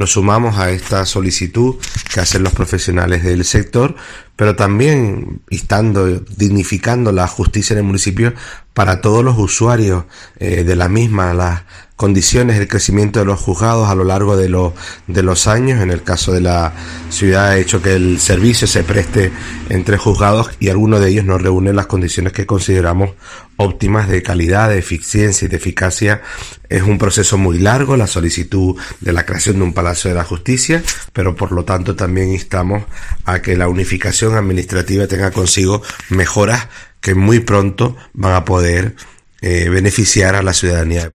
Nos sumamos a esta solicitud que hacen los profesionales del sector, pero también dignificando la justicia en el municipio para todos los usuarios de la misma, las condiciones, el crecimiento de los juzgados a lo largo de los años. En el caso de la ciudad ha hecho que el servicio se preste entre juzgados y algunos de ellos no reúnen las condiciones que consideramos óptimas de calidad, de eficiencia y de eficacia. Es un proceso muy largo la solicitud de la creación de un Palacio de la Justicia, pero por lo tanto también instamos a que la unificación administrativa tenga consigo mejoras que muy pronto van a poder beneficiar a la ciudadanía.